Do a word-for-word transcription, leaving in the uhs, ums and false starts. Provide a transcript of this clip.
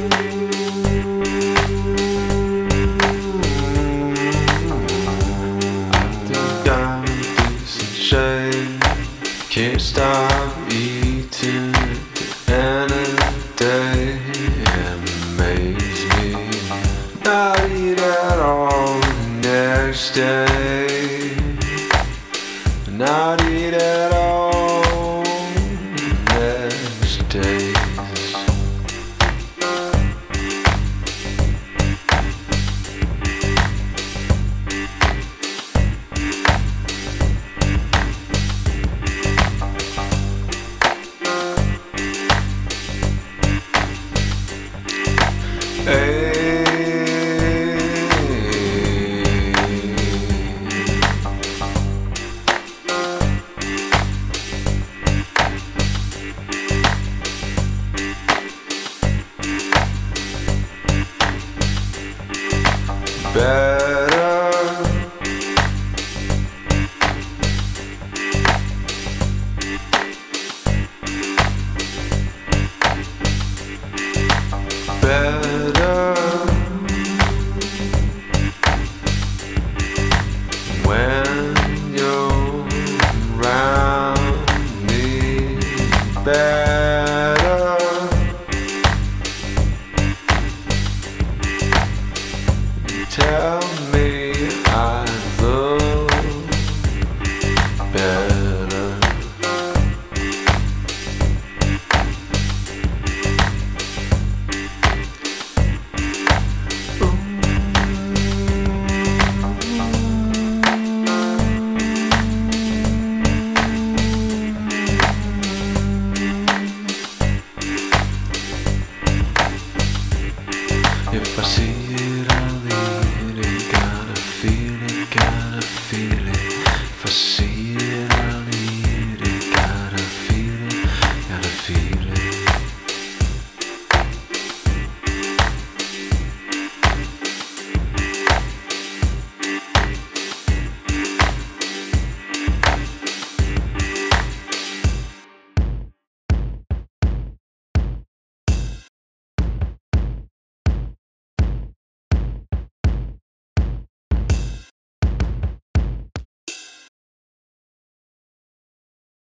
Can't stop eating the end of the day. Amaze me. Not eat at all the next day. Not eat at all the next days. Hey, better, better when you're around me. Better tell me I love better. If I see